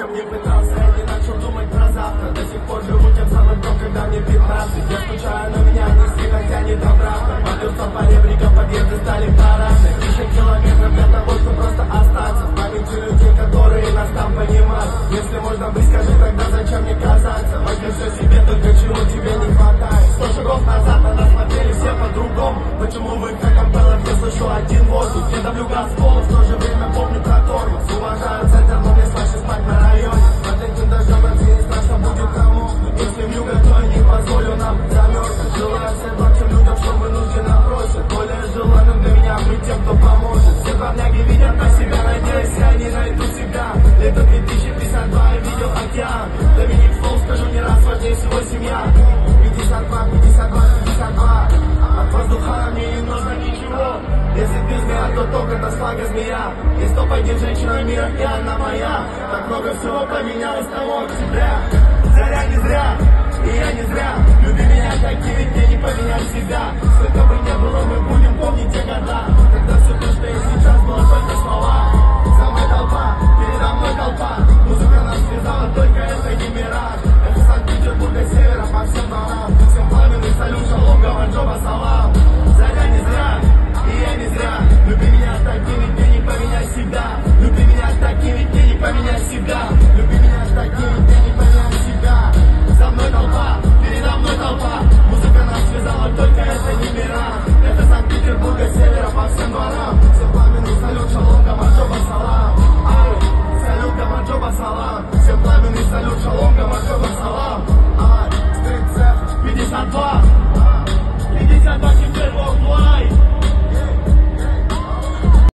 чем не пытался, я не начал думать про завтра. До сих пор живу тем самым днем, когда мне 15. Я скучаю, но меня не сильно тянет обратно. Подлился по ребрикам, подъезды стали парадны. 1000 километров для того, чтобы просто остаться в памяти людей, которые нас там понимают. Если можно быть, скажи тогда, зачем мне казаться. Возьми все себе, только чего тебе не хватает. 100 шагов назад на нас смотрели все по-другому. Почему в их акапеллах я слышу один воздух? Я давлю газ в пол, в то же время помню про тормоз. Уважаю центр, но мне слаще спать на районе. Под этим дождем разве не страшно будет намокнуть? Если вьюга, то я не позволю нам замерзнуть. Желаю всем прочим людям, что вынужденно просят. Более желанным для меня быть тем, кто поможет. Все дворняги видят на себя, надеюсь, я не найду себя. Лето 2052 и видел океан. Доминик Фолл, скажу не раз, важнее всего семья. 52, 52, 52. От воздуха мне не нужно ничего. Если ты змея, то только это слага змея. И стопайте женщина мира, и она моя. Так много всего поменялось с того октября. Заря не зря, и я не зря. Люби меня таким, ведь мне не поменять себя. Сколько бы не было, мы будем помнить те года, когда все то, что есть сейчас, было только слова. За мной толпа.